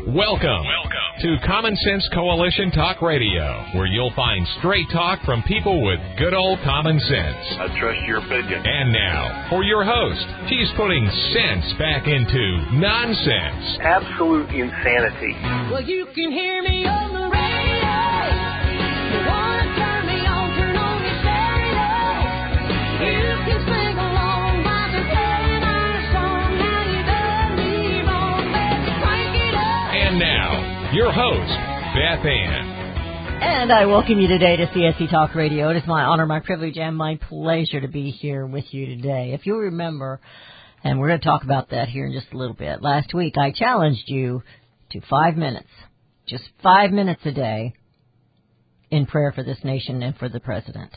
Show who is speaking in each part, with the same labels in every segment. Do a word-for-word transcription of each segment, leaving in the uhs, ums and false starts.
Speaker 1: Welcome, Welcome to Common Sense Coalition Talk Radio, where you'll find straight talk from people with good old common sense.
Speaker 2: I trust your opinion.
Speaker 1: And now, for your host, he's putting sense back into nonsense.
Speaker 2: Absolute insanity.
Speaker 3: Well, you can hear me on the radio. You want to turn me on, turn on your stereo. You can sing along while they're playing our song. Now you done me wrong, baby, crank it up.
Speaker 1: And now, your host, Beth Ann.
Speaker 4: And I welcome you today to C S C Talk Radio. It is my honor, my privilege, and my pleasure to be here with you today. If you remember, and we're going to talk about that here in just a little bit, last week I challenged you to five minutes, just five minutes a day in prayer for this nation and for the president.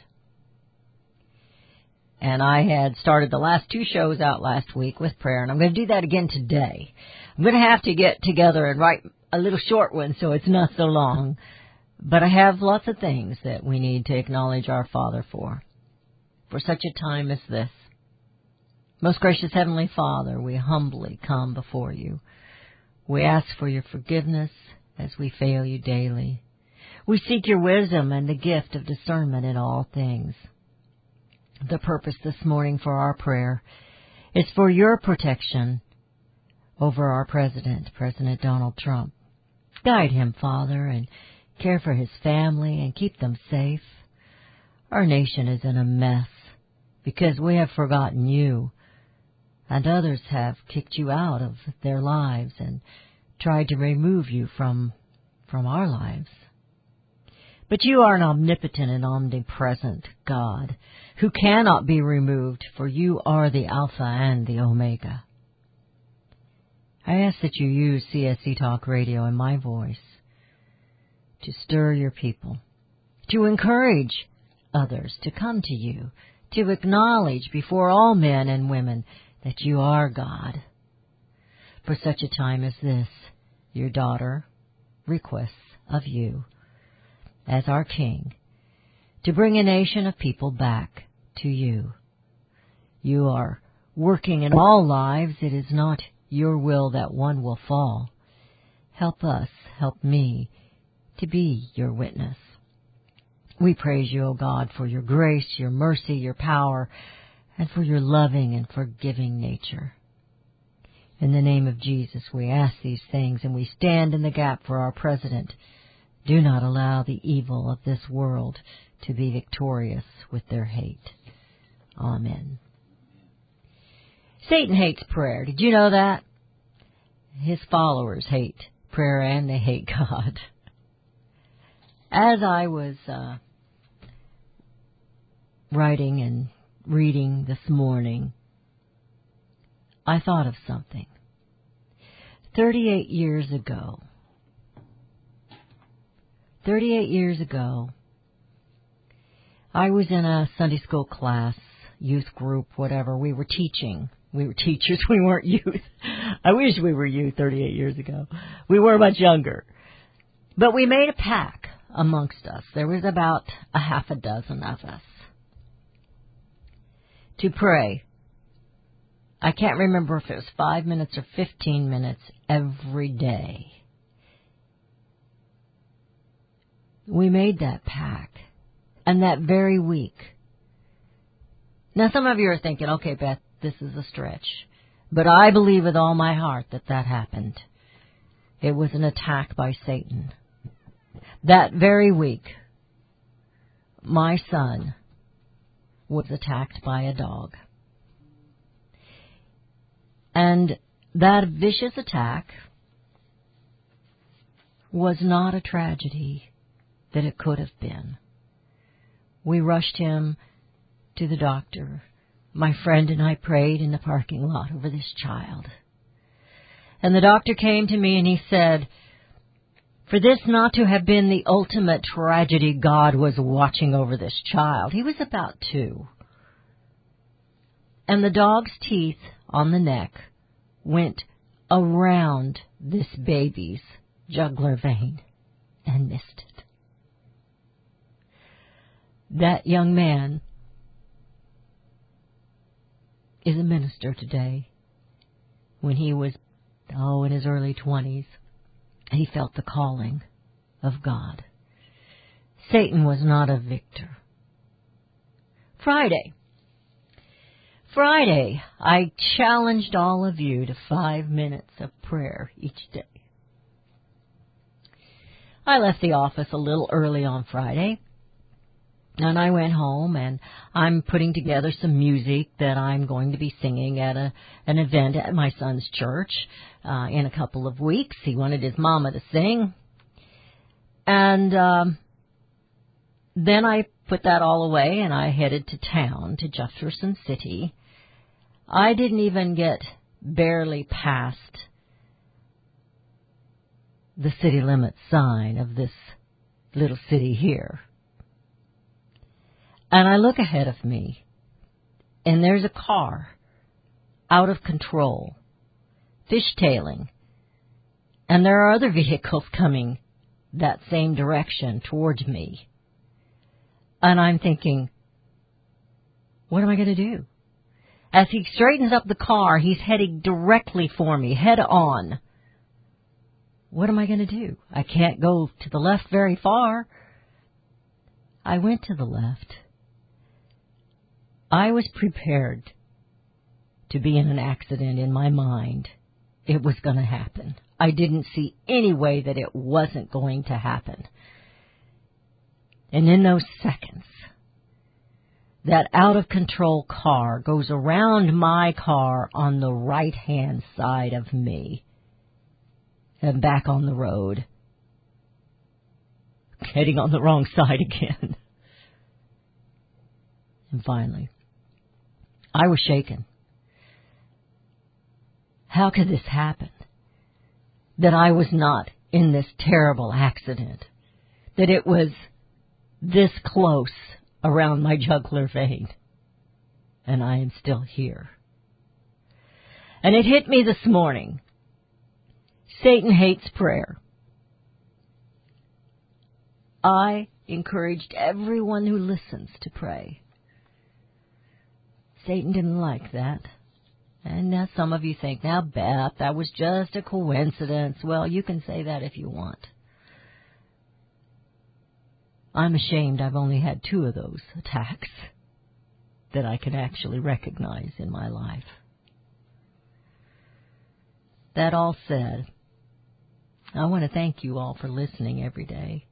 Speaker 4: And I had started the last two shows out last week with prayer, and I'm going to do that again today. I'm going to have to get together and write a little short one so it's not so long. But I have lots of things that we need to acknowledge our Father for, for such a time as this. Most gracious Heavenly Father, we humbly come before you. We ask for your forgiveness as we fail you daily. We seek your wisdom and the gift of discernment in all things. The purpose this morning for our prayer is for your protection over our President, President Donald Trump. Guide him, Father, and care for his family and keep them safe. Our nation is in a mess because we have forgotten you, and others have kicked you out of their lives and tried to remove you from from our lives. But you are an omnipotent and omnipresent God who cannot be removed, for you are the Alpha and the Omega. I ask that you use C S C Talk Radio and my voice to stir your people, to encourage others to come to you, to acknowledge before all men and women that you are God. For such a time as this, your daughter requests of you, as our King, to bring a nation of people back to you. You are working in all lives. It is not your will that one will fall. Help us, help me, to be your witness. We praise you, O God, for your grace, your mercy, your power, and for your loving and forgiving nature. In the name of Jesus, we ask these things, and we stand in the gap for our president. Do not allow the evil of this world to be victorious with their hate. Amen. Satan hates prayer. Did you know that? His followers hate prayer and they hate God. As I was uh, writing and reading this morning, I thought of something. Thirty-eight years ago, thirty-eight years ago, I was in a Sunday school class, youth group, whatever. We were teaching. We were teachers. We weren't youth. I wish we were youth thirty-eight years ago. We were much younger. But we made a pact amongst us. There was about a half a dozen of us to pray. I can't remember if it was five minutes or fifteen minutes every day. We made that pact. And that very week. Now some of you are thinking, okay, Beth, this is a stretch. But I believe with all my heart that that happened. It was an attack by Satan. That very week, my son was attacked by a dog. And that vicious attack was not a tragedy that it could have been. We rushed him to the doctor. My friend and I prayed in the parking lot over this child. And the doctor came to me and he said, for this not to have been the ultimate tragedy, God was watching over this child. He was about two. And the dog's teeth on the neck went around this baby's jugular vein and missed it. That young man is a minister today. When he was, oh, in his early twenties, he felt the calling of God. Satan was not a victor. Friday. Friday, I challenged all of you to five minutes of prayer each day. I left the office a little early on Friday, and I went home, and I'm putting together some music that I'm going to be singing at a an event at my son's church uh, in a couple of weeks. He wanted his mama to sing. And um, then I put that all away, and I headed to town, to Jefferson City. I didn't even get barely past the city limit sign of this little city here. And I look ahead of me, and there's a car out of control, fishtailing, and there are other vehicles coming that same direction towards me. And I'm thinking, what am I going to do? As he straightens up the car, he's heading directly for me, head on. What am I going to do? I can't go to the left very far. I went to the left. I was prepared to be in an accident in my mind. It was going to happen. I didn't see any way that it wasn't going to happen. And in those seconds, that out-of-control car goes around my car on the right-hand side of me and back on the road, heading on the wrong side again. And finally, I was shaken. How could this happen? That I was not in this terrible accident. That it was this close around my jugular vein. And I am still here. And it hit me this morning. Satan hates prayer. I encouraged everyone who listens to pray. Satan didn't like that. And now some of you think, now, Beth, that was just a coincidence. Well, you can say that if you want. I'm ashamed I've only had two of those attacks that I can actually recognize in my life. That all said, I want to thank you all for listening every day.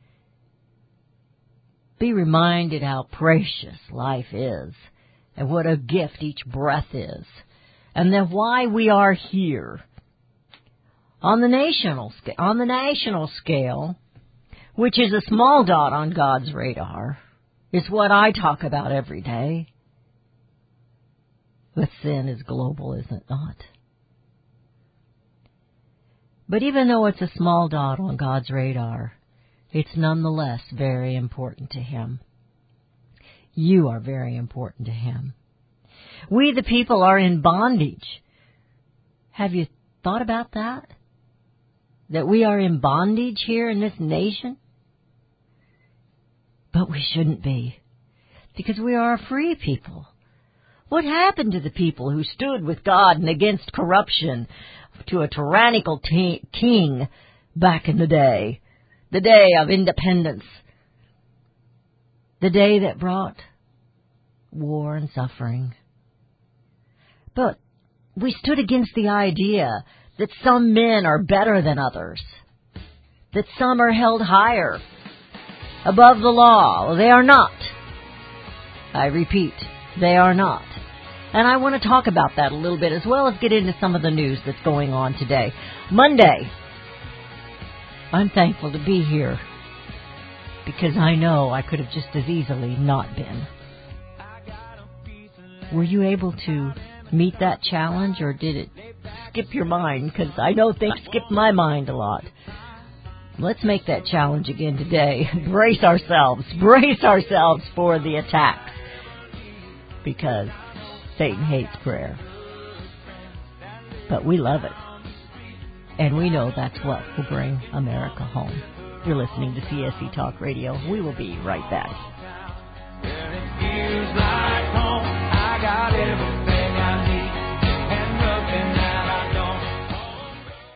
Speaker 4: Be reminded how precious life is and what a gift each breath is, and then why we are here. On the national scale, on the national scale, which is a small dot on God's radar, is what I talk about every day. But sin is global, is it not? But even though it's a small dot on God's radar, it's nonetheless very important to Him. You are very important to Him. We, the people, are in bondage. Have you thought about that? That we are in bondage here in this nation? But we shouldn't be, because we are a free people. What happened to the people who stood with God and against corruption, to a tyrannical t- king back in the day, the day of independence, the day that brought war and suffering? But we stood against the idea that some men are better than others, that some are held higher above the law. They are not. I repeat, they are not. And I want to talk about that a little bit, as well as get into some of the news that's going on today. Monday, I'm thankful to be here, because I know I could have just as easily not been. Were you able to meet that challenge, or did it skip your mind? Because I know things skip my mind a lot. Let's make that challenge again today. Brace ourselves. Brace ourselves for the attacks. Because Satan hates prayer. But we love it. And we know that's what will bring America home. You're listening to C S C Talk Radio. We will be right back.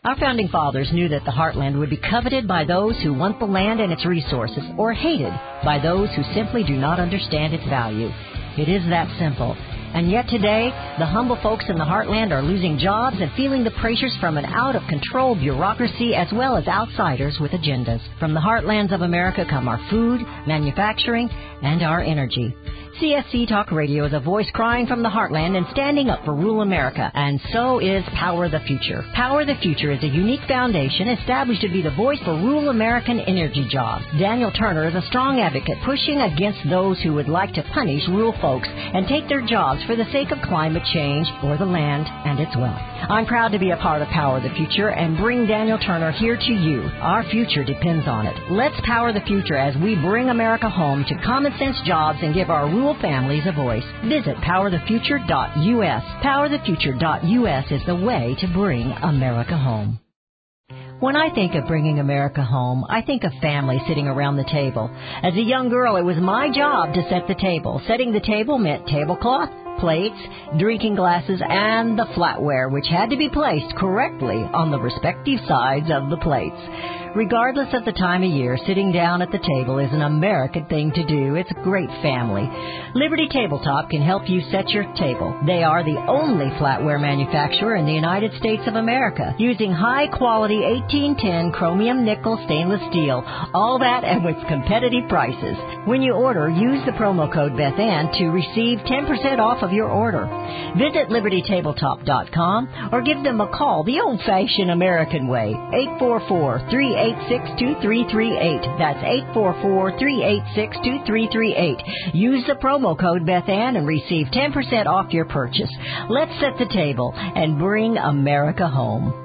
Speaker 4: Our founding fathers knew that the heartland would be coveted by those who want the land and its resources, or hated by those who simply do not understand its value. It is that simple. And yet today, the humble folks in the heartland are losing jobs and feeling the pressures from an out-of-control bureaucracy as well as outsiders with agendas. From the heartlands of America come our food, manufacturing, and our energy. C S C Talk Radio is a voice crying from the heartland and standing up for rural America, and so is Power the Future. Power the Future is a unique foundation established to be the voice for rural American energy jobs. Daniel Turner is a strong advocate pushing against those who would like to punish rural folks and take their jobs for the sake of climate change or the land and its wealth. I'm proud to be a part of Power the Future and bring Daniel Turner here to you. Our future depends on it. Let's power the future as we bring America home to common sense jobs and give our rural families a voice. Visit power the future dot U S. power the future dot U S is the way to bring America home. When I think of bringing America home, I think of family sitting around the table. As a young girl, it was my job to set the table. Setting the table meant tablecloth, plates, drinking glasses, and the flatware, which had to be placed correctly on the respective sides of the plates. Regardless of the time of year, sitting down at the table is an American thing to do. It's a great family. Liberty Tabletop can help you set your table. They are the only flatware manufacturer in the United States of America, using high-quality eighteen ten chromium nickel stainless steel. All that and with competitive prices. When you order, use the promo code Beth Ann to receive ten percent off of your order. Visit liberty tabletop dot com or give them a call the old-fashioned American way, eight four four, three eight six, two three three eight. That's eight four four, three eight six, two three three eight. Use the promo code Beth Ann and receive ten percent off your purchase. Let's set the table and bring America home.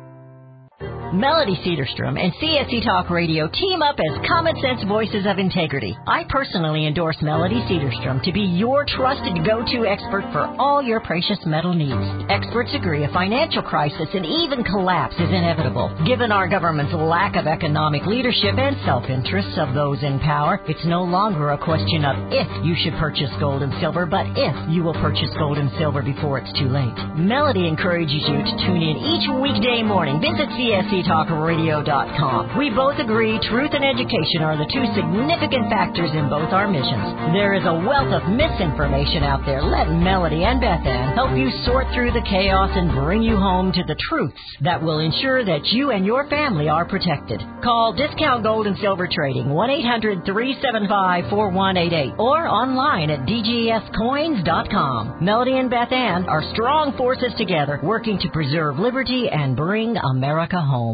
Speaker 4: Melody Cedarstrom and C S C Talk Radio team up as common sense voices of integrity. I personally endorse Melody Cedarstrom to be your trusted go-to expert for all your precious metal needs. Experts agree a financial crisis and even collapse is inevitable. Given our government's lack of economic leadership and self-interest of those in power, it's no longer a question of if you should purchase gold and silver, but if you will purchase gold and silver before it's too late. Melody encourages you to tune in each weekday morning. Visit C S C talk radio dot com. We both agree truth and education are the two significant factors in both our missions. There is a wealth of misinformation out there. Let Melody and Beth Ann help you sort through the chaos and bring you home to the truths that will ensure that you and your family are protected. Call Discount Gold and Silver Trading, one eight hundred, three seven five, four one eight eight, or online at d g s coins dot com. Melody and Beth Ann are strong forces together, working to preserve liberty and bring America home.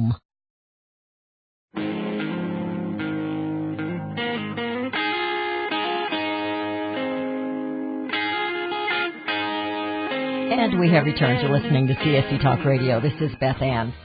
Speaker 4: And we have returned to listening to C S C Talk Radio. This is Beth Ann.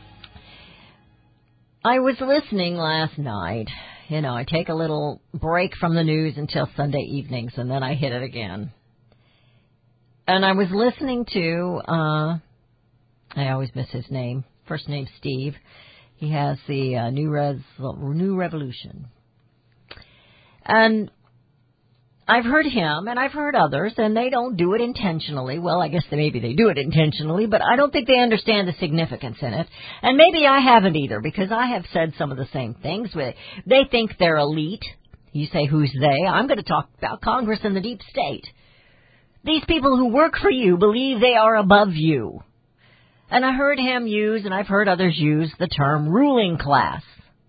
Speaker 4: I was listening last night. You know, I take a little break from the news until Sunday evenings, and then I hit it again. And I was listening to, uh, I always miss his name. First name Steve. He has the uh, New Res, New Revolution. And I've heard him, and I've heard others, and they don't do it intentionally. Well, I guess they, maybe they do it intentionally, but I don't think they understand the significance in it. And maybe I haven't either, because I have said some of the same things. They think they're elite. You say, who's they? I'm going to talk about Congress and the deep state. These people who work for you believe they are above you. And I heard him use, and I've heard others use, the term ruling class.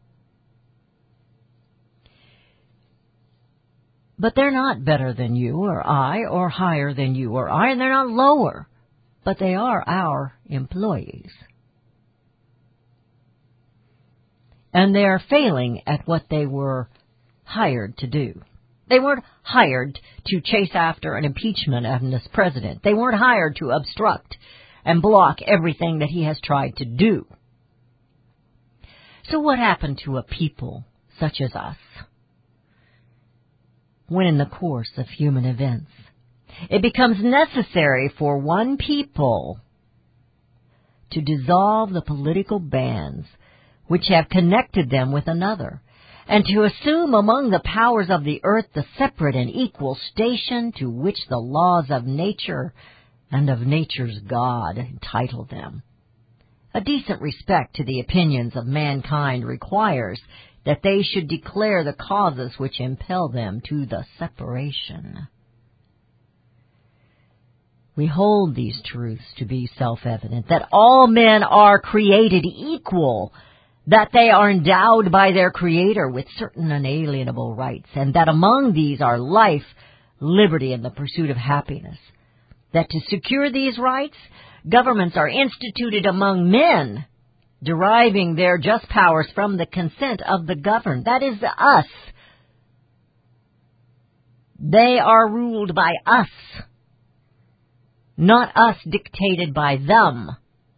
Speaker 4: But they're not better than you or I, or higher than you or I, and they're not lower. But they are our employees. And they are failing at what they were hired to do. They weren't hired to chase after an impeachment of this president. They weren't hired to obstruct and block everything that he has tried to do. So what happened to a people such as us when in the course of human events it becomes necessary for one people to dissolve the political bands which have connected them with another, and to assume among the powers of the earth the separate and equal station to which the laws of nature and of nature's God entitle them? A decent respect to the opinions of mankind requires that they should declare the causes which impel them to the separation. We hold these truths to be self-evident, that all men are created equal, that they are endowed by their Creator with certain unalienable rights, and that among these are life, liberty, and the pursuit of happiness. That to secure these rights, governments are instituted among men, deriving their just powers from the consent of the governed, that is, us. They are ruled by us, not us dictated by them.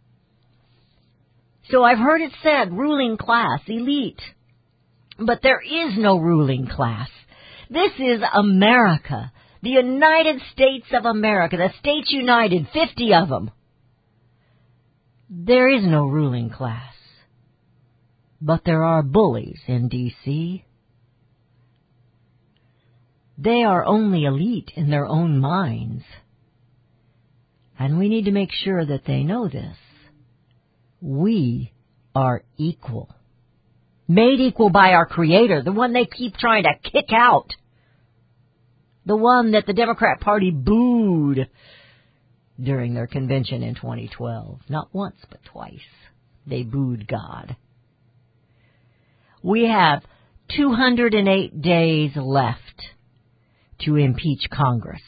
Speaker 4: So I've heard it said, ruling class, elite. But there is no ruling class. This is America, the United States of America, the States United, fifty of them. There is no ruling class. But there are bullies in D C They are only elite in their own minds. And we need to make sure that they know this. We are equal. Made equal by our Creator, the one they keep trying to kick out. The one that the Democrat Party booed during their convention in twenty twelve. Not once, but twice. They booed God. We have two hundred eight days left to impeach Congress.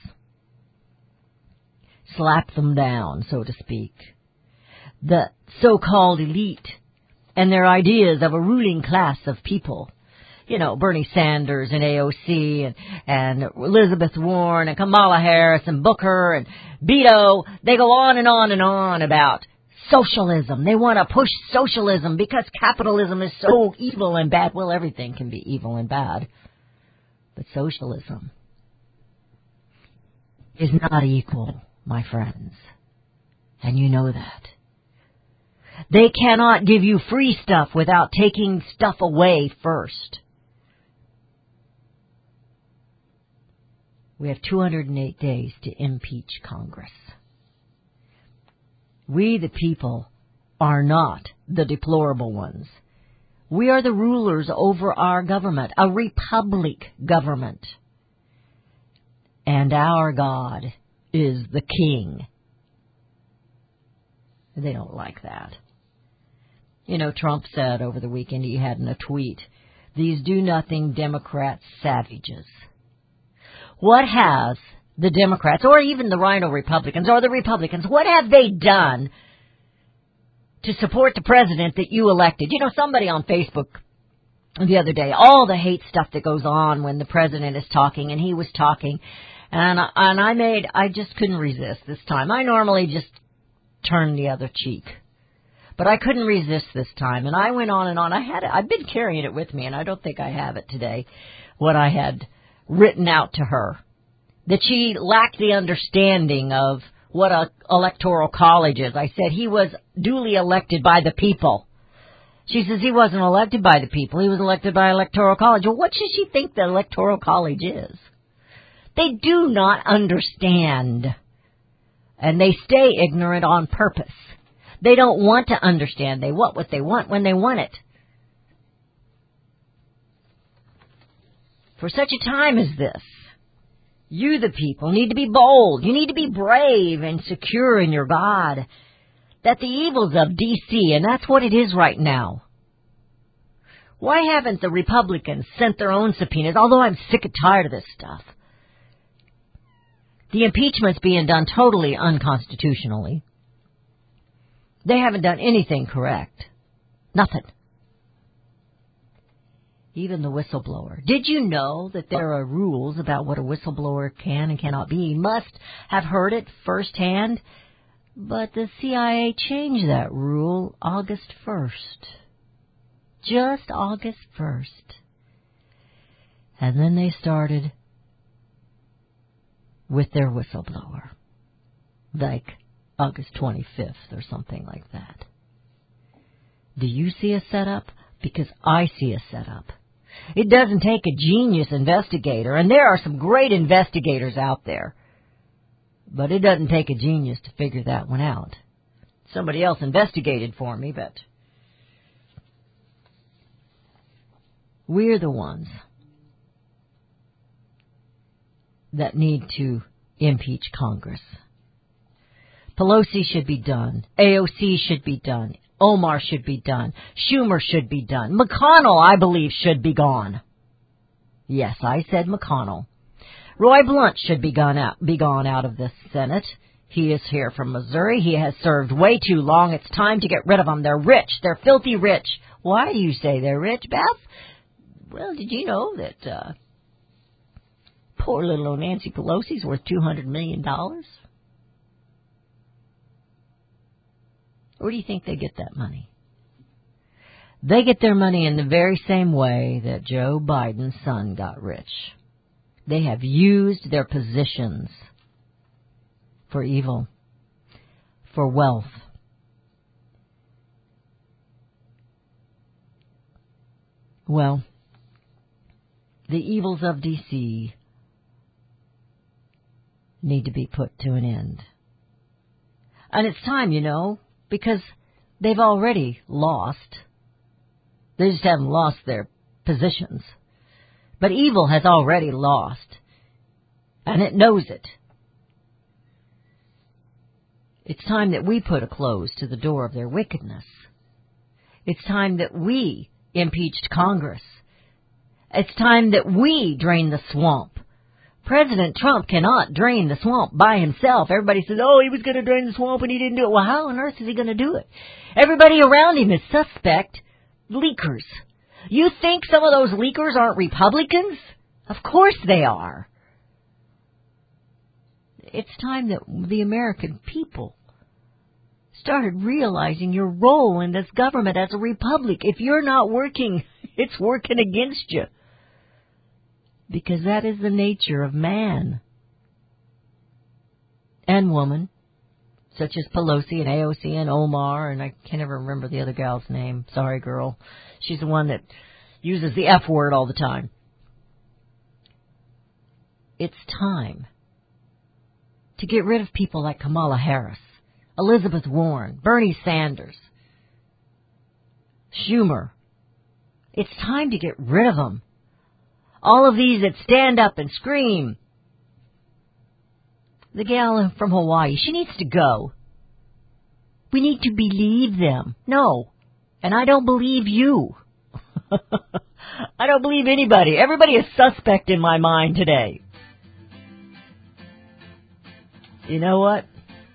Speaker 4: Slap them down, so to speak. The so-called elite and their ideas of a ruling class of people. You know, Bernie Sanders and A O C and, and Elizabeth Warren and Kamala Harris and Booker and Beto. They go on and on and on about socialism. They want to push socialism because capitalism is so evil and bad. Well, everything can be evil and bad. But socialism is not equal, my friends. And you know that. They cannot give you free stuff without taking stuff away first. We have two hundred eight days to impeach Congress. We, the people, are not the deplorable ones. We are the rulers over our government, a republic government. And our God is the king. They don't like that. You know, Trump said over the weekend, he had in a tweet, these do-nothing Democrat savages. What has the Democrats, or even the Rhino Republicans, or the Republicans, what have they done to support the president that you elected? You know, somebody on Facebook the other day, all the hate stuff that goes on when the president is talking, and he was talking, and, and I made, I just couldn't resist this time. I normally just turn the other cheek. But I couldn't resist this time, and I went on and on. I had, I've been carrying it with me, and I don't think I have it today, what I had written out to her. That she lacked the understanding of what a electoral college is. I said he was duly elected by the people. She says he wasn't elected by the people. He was elected by electoral college. Well, what should she think the electoral college is? They do not understand. And they stay ignorant on purpose. They don't want to understand. They want what they want when they want it. For such a time as this, you, the people, need to be bold. You need to be brave and secure in your God. That the evils of D C, and that's what it is right now. Why haven't the Republicans sent their own subpoenas? Although I'm sick and tired of this stuff. The impeachment's being done totally unconstitutionally. They haven't done anything correct. Nothing. Even the whistleblower. Did you know that there are rules about what a whistleblower can and cannot be? You must have heard it firsthand. But the C I A changed that rule August first. Just August first. And then they started with their whistleblower. Like August twenty-fifth or something like that. Do you see a setup? Because I see a setup. It doesn't take a genius investigator, and there are some great investigators out there. But it doesn't take a genius to figure that one out. somebody else investigated for me, but we're the ones that need to impeach Congress. Pelosi should be done. A O C should be done. Omar should be done. Schumer should be done. McConnell, I believe, should be gone. Yes, I said McConnell. Roy Blunt should be gone out, be gone out of the Senate. He is here from Missouri. He has served way too long. It's time to get rid of them. They're rich. They're filthy rich. Why do you say they're rich, Beth? Well, did you know that uh, poor little old Nancy Pelosi's worth two hundred million dollars? Where do you think they get that money? They get their money in the very same way that Joe Biden's son got rich. They have used their positions for evil, for wealth. Well, the evils of D C need to be put to an end. And it's time, you know, because they've already lost. They just haven't lost their positions. But evil has already lost, and it knows it. It's time that we put a close to the door of their wickedness. It's time that we impeached Congress. It's time that we drain the swamp. President Trump cannot drain the swamp by himself. Everybody says, oh, he was going to drain the swamp and he didn't do it. Well, how on earth is he going to do it? Everybody around him is suspect leakers. You think some of those leakers aren't Republicans? Of course they are. It's time that the American people started realizing your role in this government as a republic. If you're not working, it's working against you. Because that is the nature of man and woman, such as Pelosi and A O C and Omar, and I can't ever remember the other gal's name. Sorry, girl. She's the one that uses the F word all the time. It's time to get rid of people like Kamala Harris, Elizabeth Warren, Bernie Sanders, Schumer. It's time to get rid of them. All of these that stand up and scream. The gal from Hawaii, she needs to go. We need to believe them. No. And I don't believe you. I don't believe anybody. Everybody is suspect in my mind today. You know what?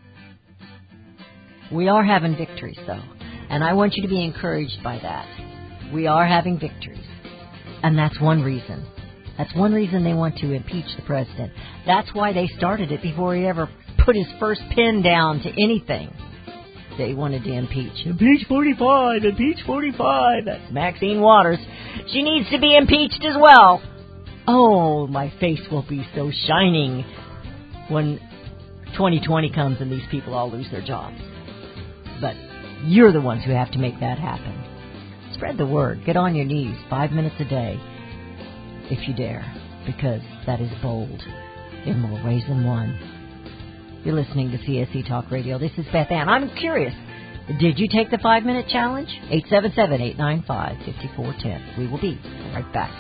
Speaker 4: We are having victories, though. And I want you to be encouraged by that. We are having victories. And that's one reason. That's one reason they want to impeach the president. That's why they started it before he ever put his first pen down to anything. They wanted to impeach. Impeach forty-five, impeach forty-five. That's Maxine Waters. She needs to be impeached as well. Oh, my face will be so shining when twenty twenty comes and these people all lose their jobs. But you're the ones who have to make that happen. Spread the word. Get on your knees five minutes a day, if you dare, because that is bold in more ways than one. You're listening to C S C Talk Radio. This is Beth Ann. I'm curious, did you take the five-minute challenge? eight seven seven, eight nine five, five four one zero. We will be right back.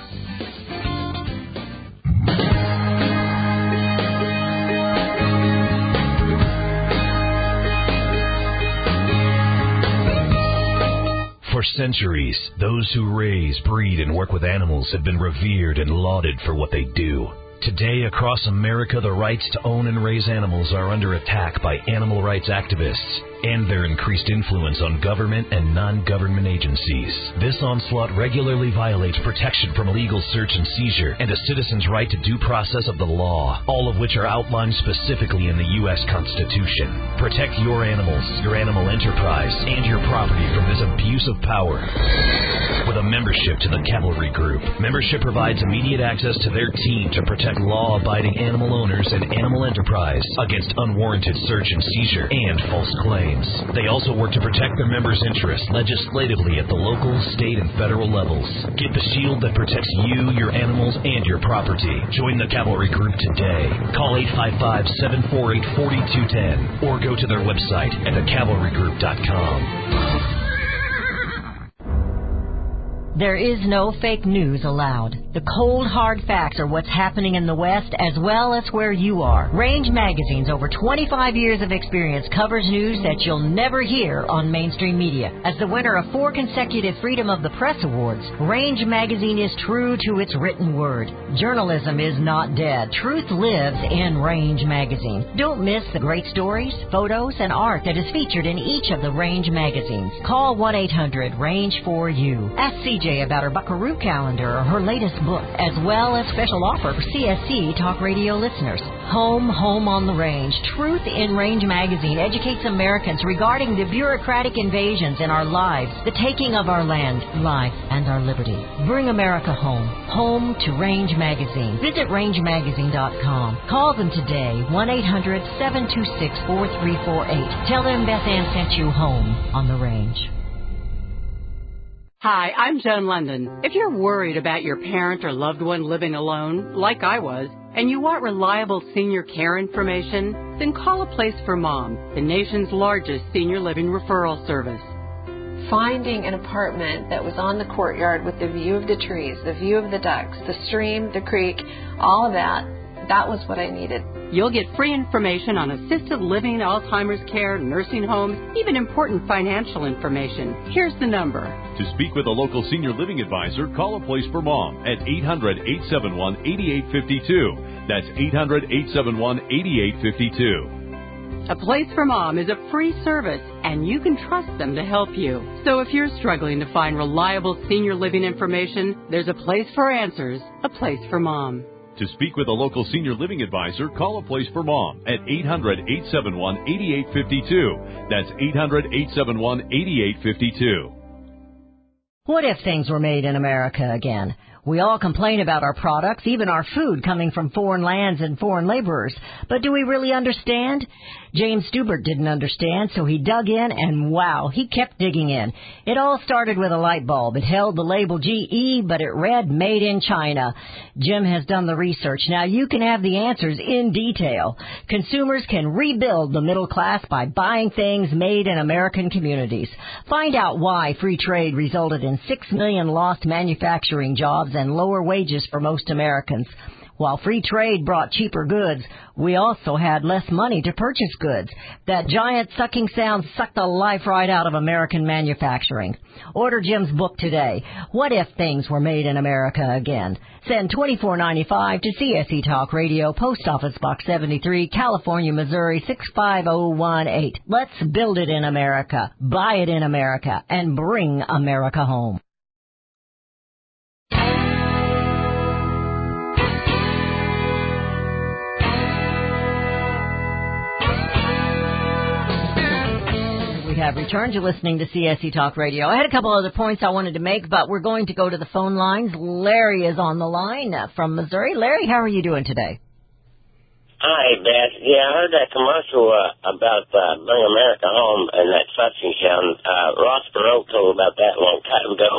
Speaker 5: For centuries, those who raise, breed, and work with animals have been revered and lauded for what they do. Today, across America, the rights to own and raise animals are under attack by animal rights activists and their increased influence on government and non-government agencies. This onslaught regularly violates protection from illegal search and seizure and a citizen's right to due process of the law, all of which are outlined specifically in the U S Constitution. Protect your animals, your animal enterprise, and your property from this abuse of power. With a membership to the Cavalry Group, membership provides immediate access to their team to protect law-abiding animal owners and animal enterprise against unwarranted search and seizure and false claims. claims. They also work to protect their members' interests legislatively at the local, state, and federal levels. Get the shield that protects you, your animals, and your property. Join the Cavalry Group today. Call eight five five, seven four eight, four two one zero or go to their website at the cavalry group dot com.
Speaker 4: There is no fake news allowed. The cold, hard facts are what's happening in the West as well as where you are. Range Magazine's over twenty-five years of experience covers news that you'll never hear on mainstream media. As the winner of four consecutive Freedom of the Press Awards, Range Magazine is true to its written word. Journalism is not dead. Truth lives in Range Magazine. Don't miss the great stories, photos, and art that is featured in each of the Range magazines. Call one eight hundred range four U. Ask C J about her Buckaroo calendar or her latest book, as well as special offer for C S C Talk Radio listeners. Home, Home on the Range. Truth in Range Magazine educates Americans regarding the bureaucratic invasions in our lives, the taking of our land, life, and our liberty. Bring America home. Home to Range Magazine. Visit range magazine dot com. Call them today, one eight hundred, seven two six, four three four eight. Tell them Beth Ann sent you home on the Range.
Speaker 6: Hi, I'm Joan London. If you're worried about your parent or loved one living alone, like I was, and you want reliable senior care information, then call A Place for Mom, the nation's largest senior living referral service.
Speaker 7: Finding an apartment that was on the courtyard with the view of the trees, the view of the ducks, the stream, the creek, all of that, that was what I needed.
Speaker 6: You'll get free information on assisted living, Alzheimer's care, nursing homes, even important financial information. Here's the number.
Speaker 8: To speak with a local senior living advisor, call A Place for Mom at eight hundred, eight seven one, eight eight five two. That's eight hundred, eight seven one, eight eight five two.
Speaker 6: A Place for Mom is a free service, and you can trust them to help you. So if you're struggling to find reliable senior living information, there's a place for answers, A Place for Mom.
Speaker 8: To speak with a local senior living advisor, call A Place for Mom at eight hundred, eight seven one, eight eight five two. That's eight hundred, eight seven one, eight eight five two.
Speaker 4: What if things were made in America again? We all complain about our products, even our food coming from foreign lands and foreign laborers. But do we really understand? James Stubert didn't understand, so he dug in, and wow, he kept digging in. It all started with a light bulb. It held the label G E, but it read Made in China. Jim has done the research. Now you can have the answers in detail. Consumers can rebuild the middle class by buying things made in American communities. Find out why free trade resulted in six million lost manufacturing jobs and lower wages for most Americans. While free trade brought cheaper goods, we also had less money to purchase goods. That giant sucking sound sucked the life right out of American manufacturing. Order Jim's book today, What If Things Were Made in America Again? Send twenty-four ninety-five to C S E Talk Radio, Post Office Box seventy-three, California, Missouri six five zero one eight. Let's build it in America, buy it in America, and bring America home. Have returned to listening to C S E Talk Radio. I had a couple other points I wanted to make, but we're going to go to the phone lines. Larry is on the line uh, from Missouri. Larry, how are you doing today?
Speaker 9: Hi, Beth. Yeah, I heard that commercial uh, about uh, Bring America Home and that suction sound. Uh, Ross Perot told about that a long time ago.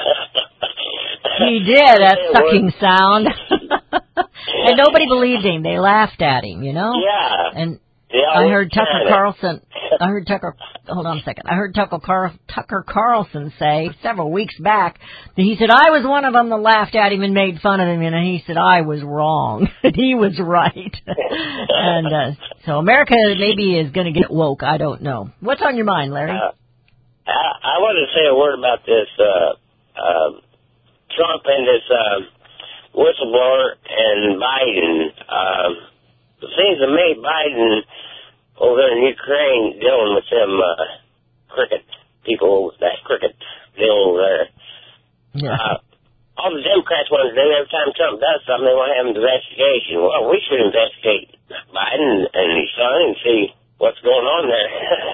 Speaker 4: He did, that sucking sound. And nobody believed him. They laughed at him, you know?
Speaker 9: Yeah.
Speaker 4: And
Speaker 9: yeah,
Speaker 4: I heard Tucker Carlson... I heard Tucker, hold on a second. I heard Tucker, Car, Tucker Carlson say several weeks back that he said, I was one of them that laughed at him and made fun of him, and he said, I was wrong. He was right. And uh, so America maybe is going to get woke. I don't know. What's on your mind, Larry?
Speaker 9: Uh, I, I wanted to say a word about this uh, uh, Trump and this uh, whistleblower and Biden. Uh, it seems to me Biden over in Ukraine dealing with them uh, cricket people, that cricket deal over there.
Speaker 4: Yeah.
Speaker 9: Uh, all the Democrats want to do every time Trump does something, they want to have an investigation. Well, we should investigate Biden and his son and see what's going on there.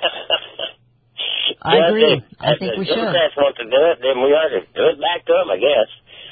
Speaker 4: I
Speaker 9: yeah,
Speaker 4: agree.
Speaker 9: If,
Speaker 4: I think
Speaker 9: if
Speaker 4: we
Speaker 9: the
Speaker 4: should.
Speaker 9: Democrats want to do it, then we ought to do it back to them, I guess.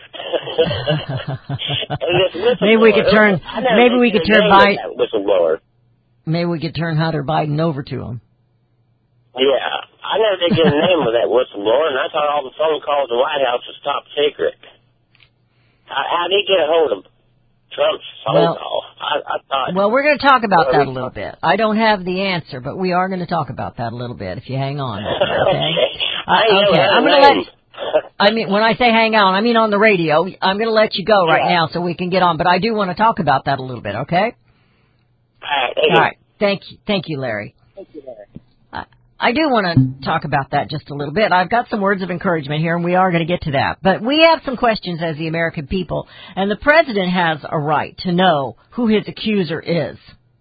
Speaker 4: Maybe we could turn. Maybe we could turn Biden.
Speaker 9: Whistleblower.
Speaker 4: Maybe we could turn Hunter Biden over to him.
Speaker 9: Yeah, I never did get a name of that whistleblower, and I thought all the phone calls to the White House was top secret. How, how did he get a hold of Trump's phone
Speaker 4: well,
Speaker 9: call? I, I thought.
Speaker 4: Well, we're going to talk about that a little bit. I don't have the answer, but we are going to talk about that a little bit if you hang on. Okay.
Speaker 9: okay.
Speaker 4: Uh, okay. I'm going to let. I mean, when I say hang on, I mean on the radio. I'm going to let you go right yeah. now so we can get on, but I do want to talk about that a little bit. Okay.
Speaker 9: All right. Thank
Speaker 4: All right. Thank you. Thank you, Larry.
Speaker 9: Thank you, Larry.
Speaker 4: Uh, I do want to talk about that just a little bit. I've got some words of encouragement here, and we are going to get to that. But we have some questions as the American people, and the president has a right to know who his accuser is.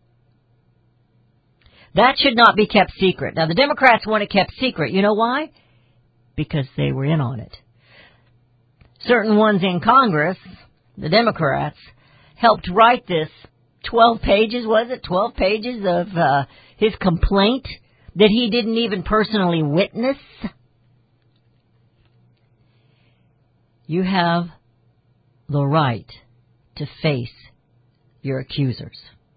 Speaker 4: That should not be kept secret. Now, the Democrats want it kept secret. You know why? Because they were in on it. Certain ones in Congress, the Democrats, helped write this twelve pages, was it? twelve pages of uh, his complaint that he didn't even personally witness. You have the right to face your accusers.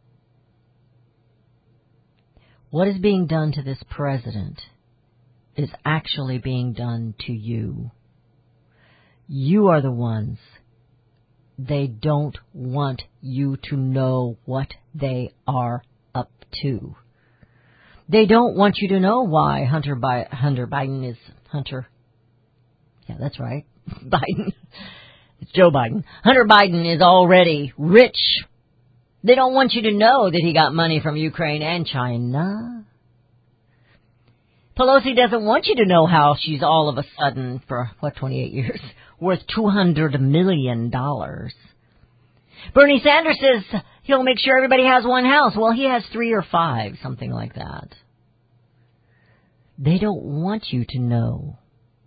Speaker 4: What is being done to this president is actually being done to you. You are the ones. They don't want you to know what they are up to. They don't want you to know why Hunter, Bi- Hunter Biden is Hunter. Yeah, that's right. Biden. It's Joe Biden. Hunter Biden is already rich. They don't want you to know that he got money from Ukraine and China. Pelosi doesn't want you to know how she's all of a sudden, for, what, twenty-eight years, worth two hundred million dollars. Bernie Sanders says he'll make sure everybody has one house. Well, he has three or five, something like that. They don't want you to know.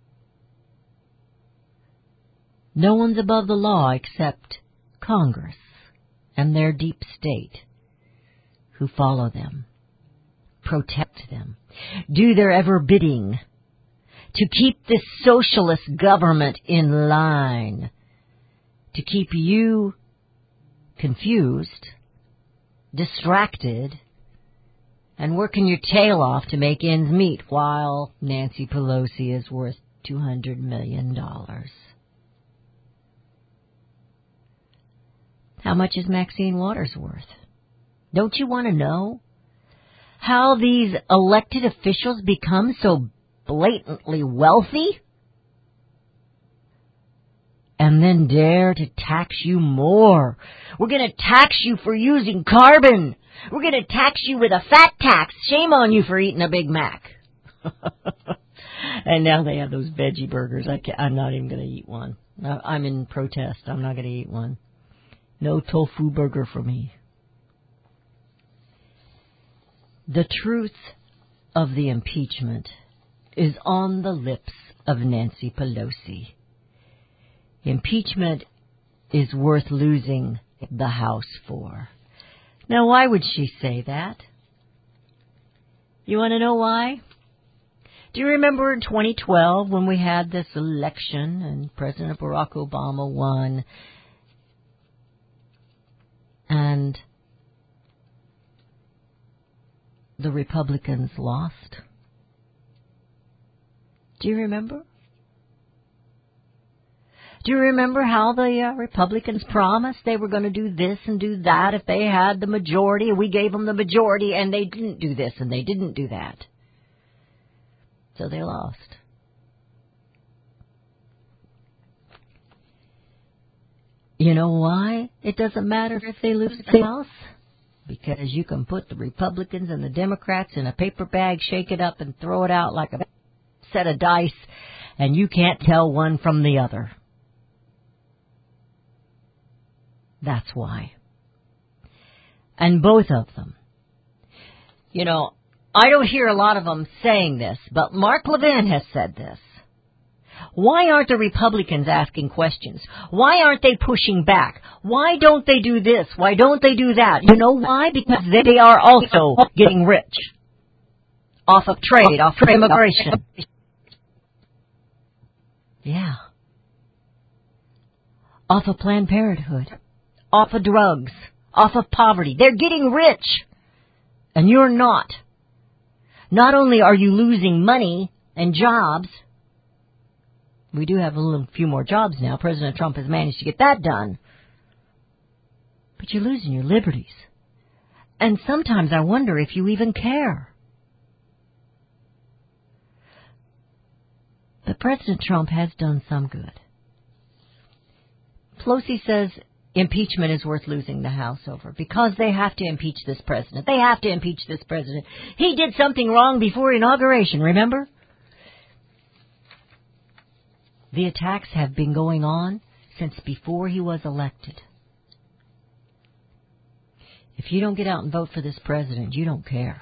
Speaker 4: No one's above the law except Congress and their deep state, who follow them, protect them, do their ever bidding to keep this socialist government in line, to keep you confused, distracted, and working your tail off to make ends meet while Nancy Pelosi is worth two hundred million dollars. How much is Maxine Waters worth? Don't you want to know how these elected officials become so blatantly wealthy and then dare to tax you more? We're going to tax you for using carbon. We're going to tax you with a fat tax. Shame on you for eating a Big Mac. And now they have those veggie burgers. I can't, I'm not even going to eat one. I'm in protest. I'm not going to eat one. No tofu burger for me. The truth of the impeachment is on the lips of Nancy Pelosi. Impeachment is worth losing the House for. Now, why would she say that? You want to know why? Do you remember in twenty twelve when we had this election and President Barack Obama won and the Republicans lost? Do you remember? Do you remember how the uh, Republicans promised they were going to do this and do that if they had the majority? We gave them the majority and they didn't do this and they didn't do that. So they lost. You know why it doesn't matter if they lose the House? Because you can put the Republicans and the Democrats in a paper bag, shake it up, and throw it out like a set of dice, and you can't tell one from the other. That's why. And both of them. You know, I don't hear a lot of them saying this, but Mark Levin has said this. Why aren't the Republicans asking questions? Why aren't they pushing back? Why don't they do this? Why don't they do that? You know why? Because they are also getting rich off of trade, off of immigration. Yeah. Off of Planned Parenthood. Off of drugs. Off of poverty. They're getting rich. And you're not. Not only are you losing money and jobs, we do have a little few more jobs now. President Trump has managed to get that done. But you're losing your liberties. And sometimes I wonder if you even care. But President Trump has done some good. Pelosi says impeachment is worth losing the House over because they have to impeach this president. They have to impeach this president. He did something wrong before inauguration, remember? The attacks have been going on since before he was elected. If you don't get out and vote for this president, you don't care.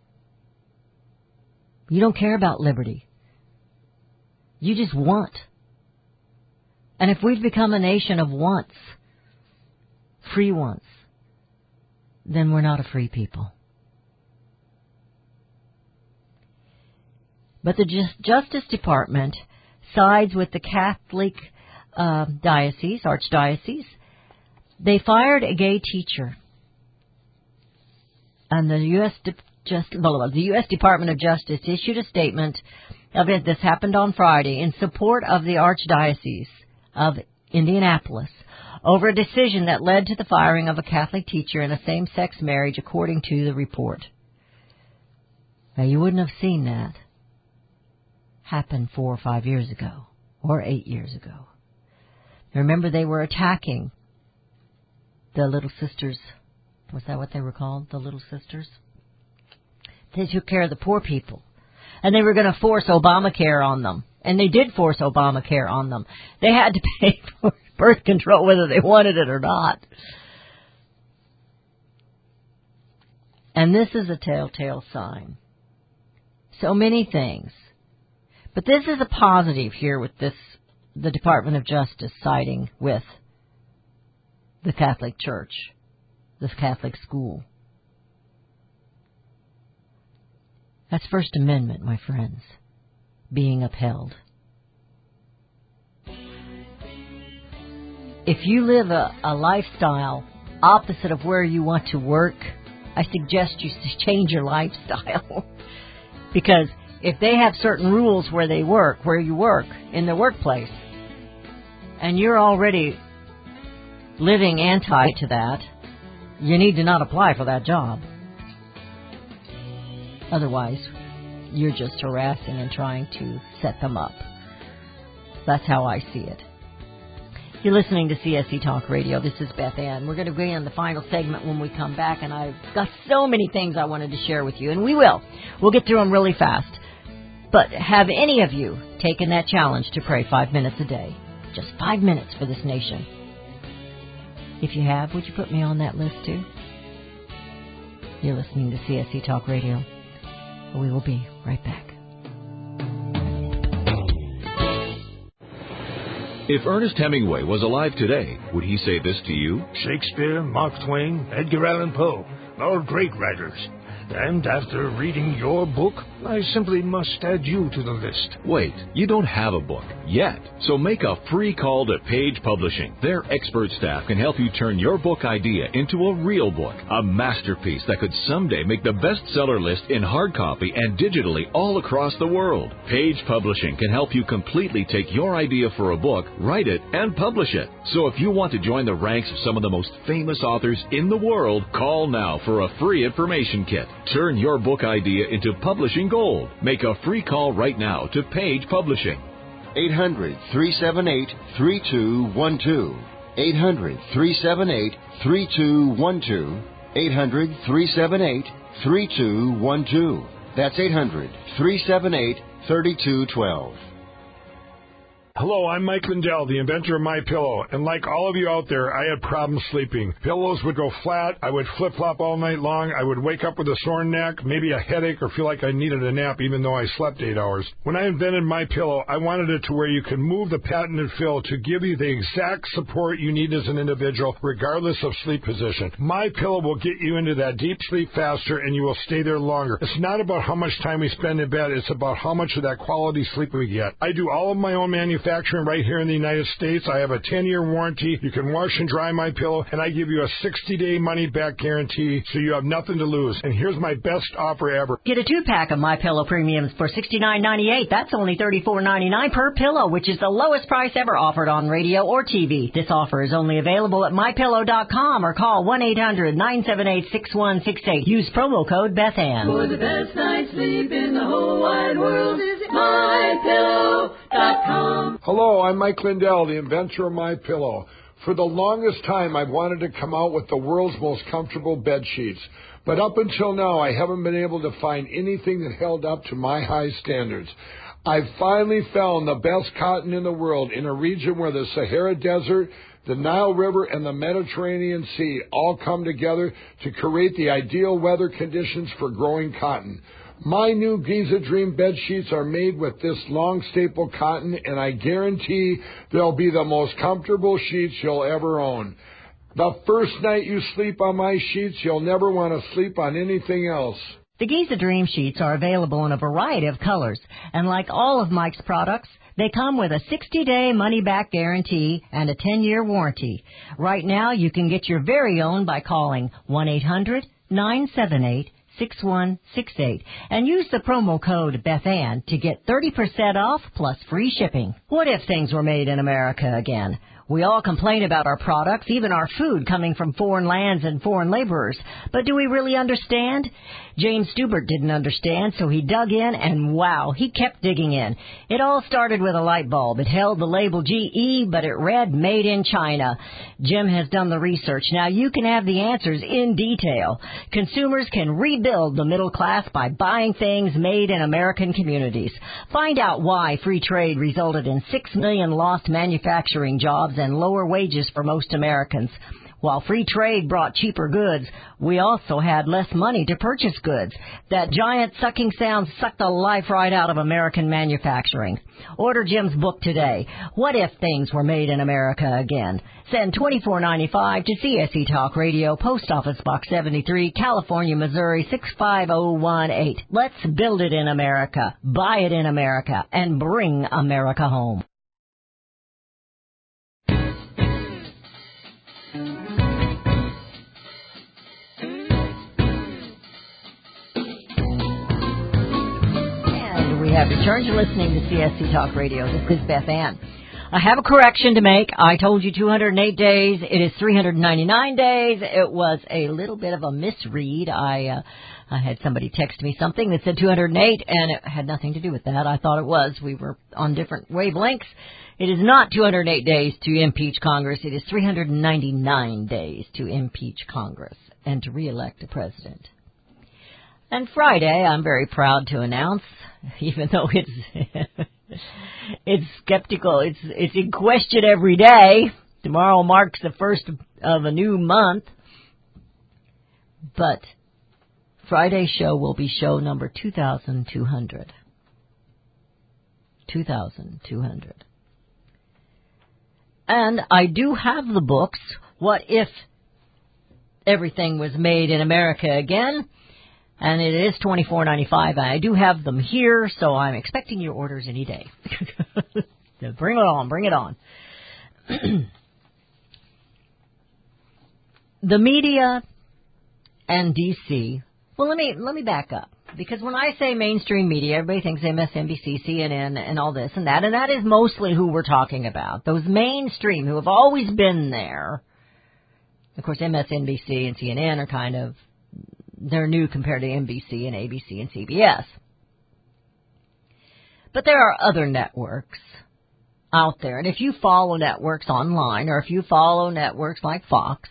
Speaker 4: You don't care about liberty. You just want. And if we've become a nation of wants, free wants, then we're not a free people. But the Justice Department sides with the Catholic uh, diocese, archdiocese. They fired a gay teacher. And the U S De- Just, the U S Department of Justice issued a statement of it. This happened on Friday in support of the Archdiocese of Indianapolis over a decision that led to the firing of a Catholic teacher in a same-sex marriage, according to the report. Now, you wouldn't have seen that happen four or five years ago or eight years ago. Remember, they were attacking the Little Sisters. Was that what they were called, the Little Sisters? They took care of the poor people. And they were going to force Obamacare on them. And they did force Obamacare on them. They had to pay for birth control whether they wanted it or not. And this is a telltale sign. So many things. But this is a positive here with this, the Department of Justice siding with the Catholic Church, this Catholic school. That's First Amendment, my friends, being upheld. If you live a, a lifestyle opposite of where you want to work, I suggest you change your lifestyle. Because if they have certain rules where they work, where you work, in the workplace, and you're already living anti to that, you need to not apply for that job. Otherwise, you're just harassing and trying to set them up. That's how I see it. You're listening to C S C Talk Radio. This is Beth Ann. We're going to be in the final segment when we come back, and I've got so many things I wanted to share with you, and we will. We'll get through them really fast. But have any of you taken that challenge to pray five minutes a day? Just five minutes for this nation. If you have, would you put me on that list too? You're listening to C S C Talk Radio. We will be right back.
Speaker 8: If Ernest Hemingway was alive today, would he say this to you?
Speaker 10: Shakespeare, Mark Twain, Edgar Allan Poe, all great writers. And after reading your book, I simply must add you to the list.
Speaker 8: Wait, you don't have a book yet. So make a free call to Page Publishing. Their expert staff can help you turn your book idea into a real book, a masterpiece that could someday make the bestseller list in hard copy and digitally all across the world. Page Publishing can help you completely take your idea for a book, write it, and publish it. So if you want to join the ranks of some of the most famous authors in the world, call now for a free information kit. Turn your book idea into publishing gold. Make a free call right now to Page Publishing.
Speaker 11: eight hundred, three seven eight, three two one two. eight hundred, three seven eight, three two one two. eight hundred, three seven eight, three two one two. That's eight hundred, three seven eight, three two one two.
Speaker 10: Hello, I'm Mike Lindell, the inventor of MyPillow, and like all of you out there, I had problems sleeping. Pillows would go flat, I would flip-flop all night long, I would wake up with a sore neck, maybe a headache, or feel like I needed a nap even though I slept eight hours. When I invented MyPillow, I wanted it to where you can move the patented fill to give you the exact support you need as an individual, regardless of sleep position. MyPillow will get you into that deep sleep faster, and you will stay there longer. It's not about how much time we spend in bed, it's about how much of that quality sleep we get. I do all of my own manufacturing. manufacturing right here in the United States. I have a ten-year warranty. You can wash and dry my pillow, and I give you a sixty-day money-back guarantee, so you have nothing to lose. And here's my best offer ever.
Speaker 4: Get a two-pack of My Pillow Premiums for sixty-nine ninety-eight. That's only thirty-four ninety-nine per pillow, which is the lowest price ever offered on radio or T V. This offer is only available at my pillow dot com or call one eight hundred nine seven eight six one six eight. Use promo code Beth Ann.
Speaker 3: For the best night's sleep in the whole wide world, visit my pillow dot com.
Speaker 10: Hello, I'm Mike Lindell, the inventor of My Pillow. For the longest time, I've wanted to come out with the world's most comfortable bed sheets. But up until now, I haven't been able to find anything that held up to my high standards. I've finally found the best cotton in the world in a region where the Sahara Desert, the Nile River, and the Mediterranean Sea all come together to create the ideal weather conditions for growing cotton. My new Giza Dream bed sheets are made with this long staple cotton, and I guarantee they'll be the most comfortable sheets you'll ever own. The first night you sleep on my sheets, you'll never want to sleep on anything else.
Speaker 4: The Giza Dream Sheets are available in a variety of colors, and like all of Mike's products, they come with a sixty-day money-back guarantee and a ten-year warranty. Right now, you can get your very own by calling one eight hundred nine seven eight six one six eight and use the promo code Beth Ann to get thirty percent off plus free shipping. What if things were made in America again? We all complain about our products, even our food, coming from foreign lands and foreign laborers. But do we really understand? James Stubert didn't understand, so he dug in, and wow, he kept digging in. It all started with a light bulb. It held the label G E, but it read Made in China. Jim has done the research. Now you can have the answers in detail. Consumers can rebuild the middle class by buying things made in American communities. Find out why free trade resulted in six million lost manufacturing jobs and lower wages for most Americans. While free trade brought cheaper goods, we also had less money to purchase goods. That giant sucking sound sucked the life right out of American manufacturing. Order Jim's book today, What If Things Were Made in America Again? Send twenty-four ninety-five to C S E Talk Radio, Post Office Box seventy-three, California, Missouri six five zero one eight. Let's build it in America, buy it in America, and bring America home. We have returned to listening to C S C Talk Radio. This is Beth Ann. I have a correction to make. I told you two hundred eight days. It is three hundred ninety-nine days. It was a little bit of a misread. I uh, I had somebody text me something that said two hundred eight, and it had nothing to do with that. I thought it was. We were on different wavelengths. It is not two hundred eight days to impeach Congress. It is three hundred ninety-nine days to impeach Congress and to reelect a president. And Friday, I'm very proud to announce, even though it's it's skeptical, it's it's in question every day. Tomorrow marks the first of a new month, but Friday's show will be show number two thousand two hundred. two thousand two hundred. And I do have the books, What If Everything Was Made in America Again? And it is twenty-four ninety-five. I do have them here, so I'm expecting your orders any day. So bring it on, bring it on. The media and D C. Well, let me let me back up, because when I say mainstream media, everybody thinks M S N B C, C N N, and all this and that, and that is mostly who we're talking about. Those mainstream who have always been there. Of course, M S N B C and C N N are kind of, they're new compared to N B C and A B C and C B S. But there are other networks out there. And if you follow networks online, or if you follow networks like Fox,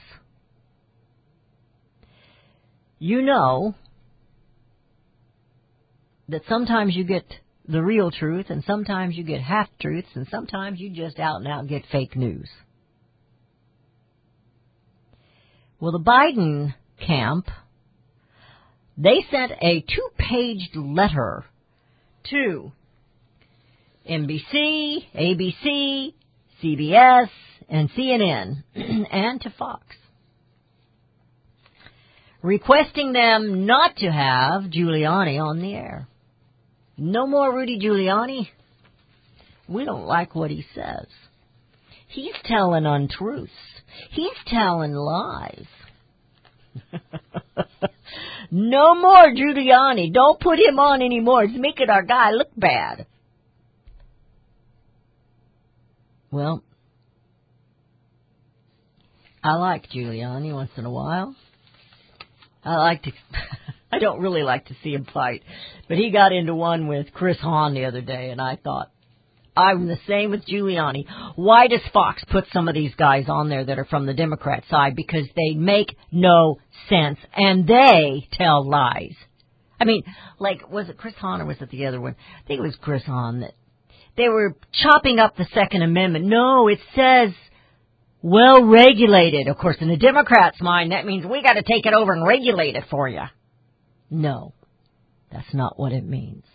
Speaker 4: you know that sometimes you get the real truth, and sometimes you get half-truths, and sometimes you just out and out get fake news. Well, the Biden camp, they sent a two-page letter to N B C, A B C, C B S, and C N N, and to Fox, requesting them not to have Giuliani on the air. No more Rudy Giuliani. We don't like what he says. He's telling untruths. He's telling lies. No more Giuliani. Don't put him on anymore. It's making our guy look bad. Well, I like Giuliani once in a while. I like to, I don't really like to see him fight, but he got into one with Chris Hahn the other day, and I thought, I'm the same with Giuliani. Why does Fox put some of these guys on there that are from the Democrat side? Because they make no sense, and they tell lies. I mean, like, was it Chris Hahn or was it the other one? I think it was Chris Hahn that they were chopping up the Second Amendment. No, it says well-regulated. Of course, in the Democrats' mind, that means we got to take it over and regulate it for you. No, that's not what it means.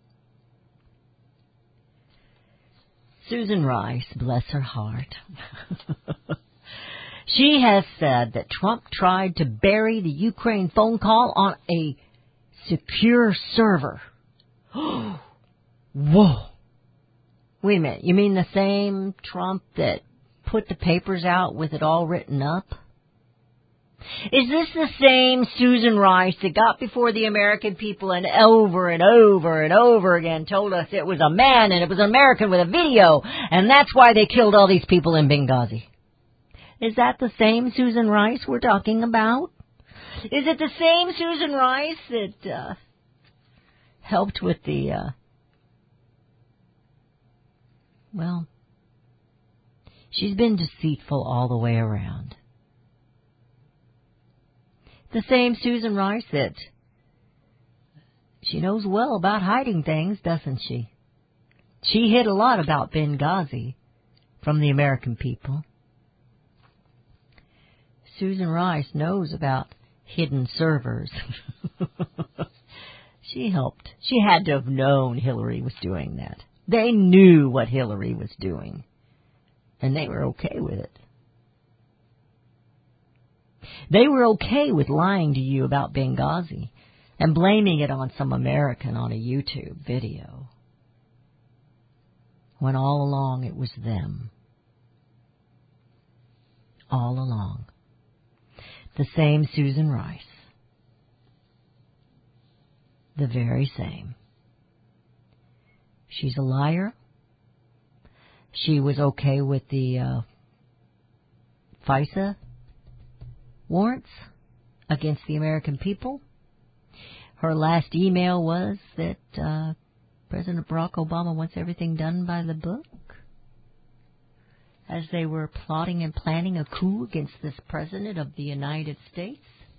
Speaker 4: Susan Rice, bless her heart, she has said that Trump tried to bury the Ukraine phone call on a secure server. Whoa. Wait a minute, you mean the same Trump that put the papers out with it all written up? Is this the same Susan Rice that got before the American people and over and over and over again told us it was a man and it was an American with a video and that's why they killed all these people in Benghazi? Is that the same Susan Rice we're talking about? Is it the same Susan Rice that uh, helped with the... Uh, well, she's been deceitful all the way around. The same Susan Rice that she knows well about hiding things, doesn't she? She hid a lot about Benghazi from the American people. Susan Rice knows about hidden servers. She helped. She had to have known Hillary was doing that. They knew what Hillary was doing, and they were okay with it. They were okay with lying to you about Benghazi and blaming it on some American on a YouTube video, when all along it was them. All along. The same Susan Rice. The very same. She's a liar. She was okay with the uh, FISA warrants against the American people. Her last email was that uh, President Barack Obama wants everything done by the book, as they were plotting and planning a coup against this President of the United States.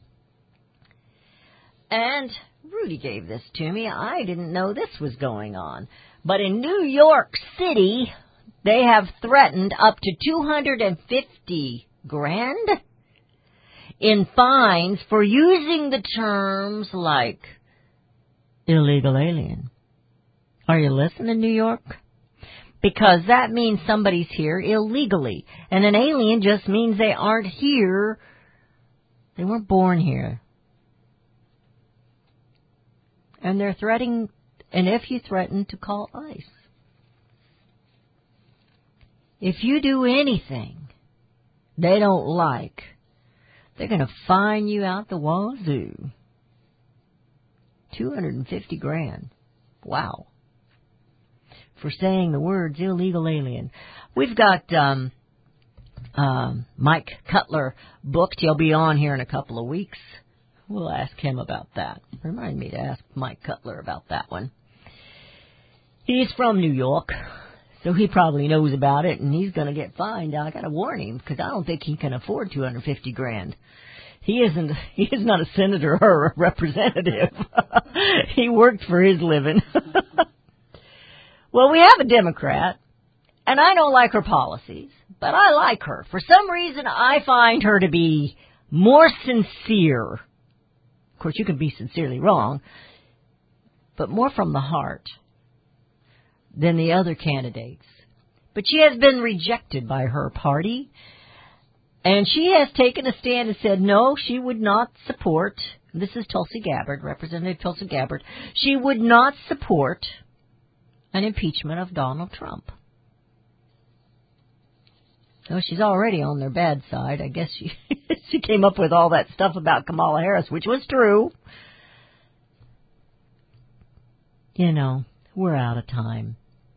Speaker 4: And Rudy gave this to me. I didn't know this was going on. But in New York City, they have threatened up to two hundred fifty grand in fines for using the terms like illegal alien. Are you listening, New York? Because that means somebody's here illegally. And an alien just means they aren't here. They weren't born here. And they're threatening, and if you threaten to call ICE. If you do anything they don't like, they're going to fine you out the wazoo. two hundred fifty grand. Wow. For saying the words illegal alien. We've got um, um, Mike Cutler booked. He'll be on here in a couple of weeks. We'll ask him about that. Remind me to ask Mike Cutler about that one. He's from New York, so he probably knows about it, and he's going to get fined. I got to warn him, because I don't think he can afford two hundred fifty grand. He isn't. He is not a senator or a representative. He worked for his living. Well, we have a Democrat, and I don't like her policies, but I like her. For some reason, I find her to be more sincere. Of course, you can be sincerely wrong, but more from the heart than the other candidates. But she has been rejected by her party, and she has taken a stand and said no, she would not support, this is Tulsi Gabbard, Representative Tulsi Gabbard, she would not support an impeachment of Donald Trump. Oh, she's already on their bad side. I guess she she came up with all that stuff about Kamala Harris, which was true. You know, we're out of time.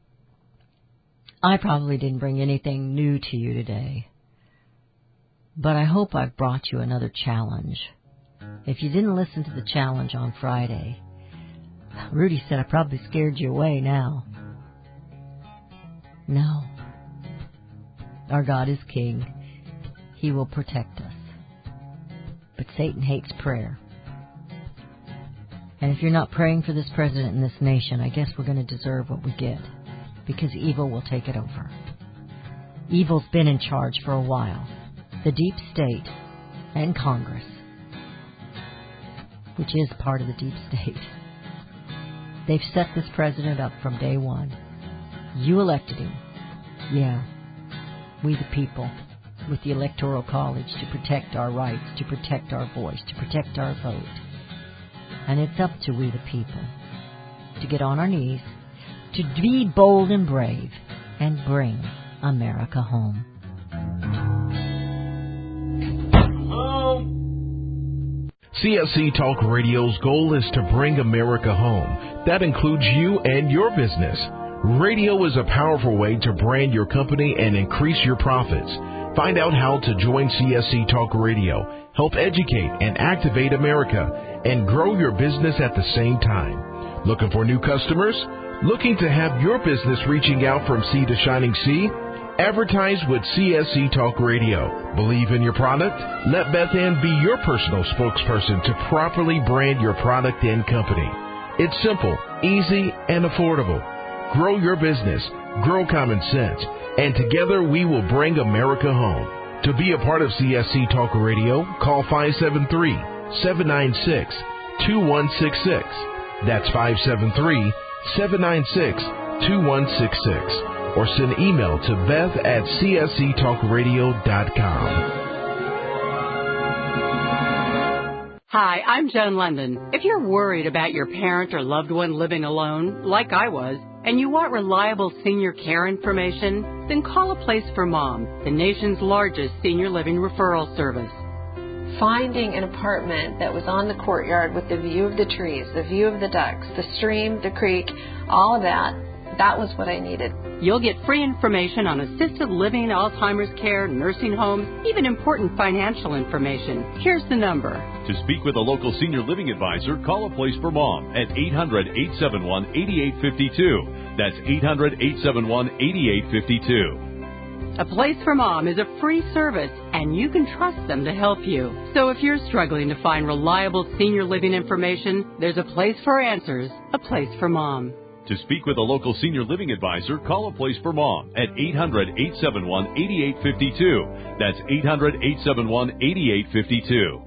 Speaker 4: I probably didn't bring anything new to you today, but I hope I've brought you another challenge. If you didn't listen to the challenge on Friday, Rudy said I probably scared you away now. No. Our God is king. He will protect us. But Satan hates prayer. And if you're not praying for this president and this nation, I guess we're going to deserve what we get, because evil will take it over. Evil's been in charge for a while. The deep state and Congress, which is part of the deep state. They've set this president up from day one. You elected him. Yeah, we the people, with the Electoral College, to protect our rights, to protect our voice, to protect our vote. And it's up to we the people to get on our knees, to be bold and brave, and bring America home.
Speaker 12: C S C Talk Radio's goal is to bring America home. That includes you and your business. Radio is a powerful way to brand your company and increase your profits. Find out how to join C S C Talk Radio, help educate and activate America, and grow your business at the same time. Looking for new customers? Looking to have your business reaching out from sea to shining sea? Advertise with C S C Talk Radio. Believe in your product? Let Beth Ann be your personal spokesperson to properly brand your product and company. It's simple, easy, and affordable. Grow your business, grow common sense, and together we will bring America home. To be a part of C S C Talk Radio, call five seven three, seven nine six, two one six six. That's five seven three, seven nine six, two one six six. Or send email to beth at c s c talk radio dot com.
Speaker 6: Hi, I'm Joan London. If you're worried about your parent or loved one living alone, like I was, and you want reliable senior care information, then call A Place for Mom, the nation's largest senior living referral service.
Speaker 7: Finding an apartment that was on the courtyard with the view of the trees, the view of the ducks, the stream, the creek, all of that, that was what I needed.
Speaker 6: You'll get free information on assisted living, Alzheimer's care, nursing homes, even important financial information. Here's the number.
Speaker 13: To speak with a local senior living advisor, call A Place for Mom at eight hundred, eight seven one, eight eight five two. That's eight hundred, eight seven one, eight eight five two.
Speaker 6: A Place for Mom is a free service, and you can trust them to help you. So if you're struggling to find reliable senior living information, there's a place for answers, A Place for Mom.
Speaker 13: To speak with a local senior living advisor, call A Place for Mom at eight hundred, eight seven one, eight eight five two. That's eight hundred, eight seven one, eight eight five two.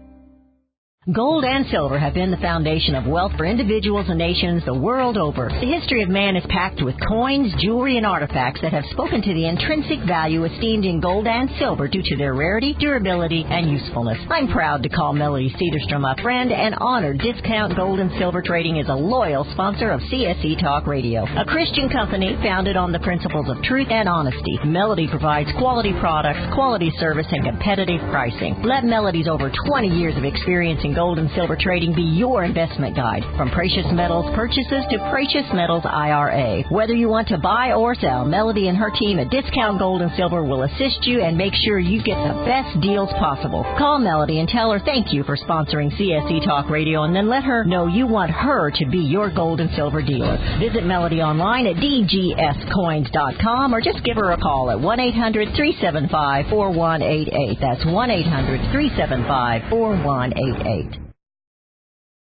Speaker 4: Gold and silver have been the foundation of wealth for individuals and nations the world over. The history of man is packed with coins, jewelry, and artifacts that have spoken to the intrinsic value esteemed in gold and silver due to their rarity, durability, and usefulness. I'm proud to call Melody Cedarstrom a friend and honored Discount Gold and Silver Trading is a loyal sponsor of C S C Talk Radio, a Christian company founded on the principles of truth and honesty. Melody provides quality products, quality service, and competitive pricing. Let Melody's over twenty years of experience in gold and silver trading be your investment guide. From precious metals purchases to precious metals I R A. Whether you want to buy or sell, Melody and her team at Discount Gold and Silver will assist you and make sure you get the best deals possible. Call Melody and tell her thank you for sponsoring C S C Talk Radio, and then let her know you want her to be your gold and silver dealer. Visit Melody online at d g s coins dot com or just give her a call at one eight hundred, three seven five, four one eight eight. That's one eight hundred, three seven five, four one eight eight.